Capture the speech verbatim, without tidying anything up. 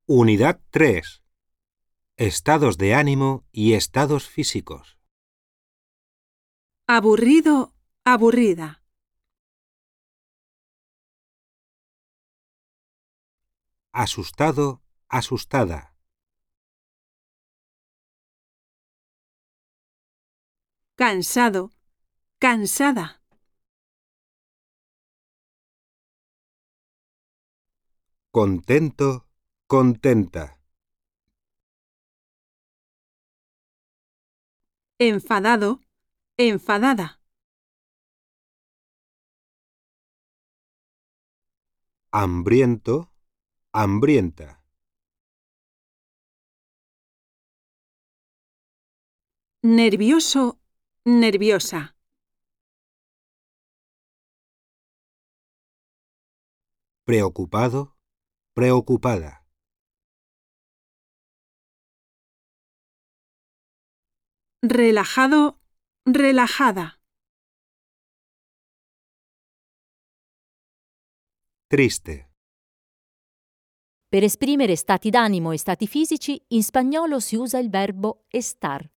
Unidad tres. Estados de ánimo y estados físicos. Aburrido, aburrida. Asustado, asustada. Cansado, cansada. Contento, contenta. Enfadado, enfadada. Hambriento, hambrienta. Nervioso, nerviosa. Preocupado, preocupada. Relajado, relajada. Triste. Per esprimere stati d'animo e stati fisici, in spagnolo si usa il verbo estar.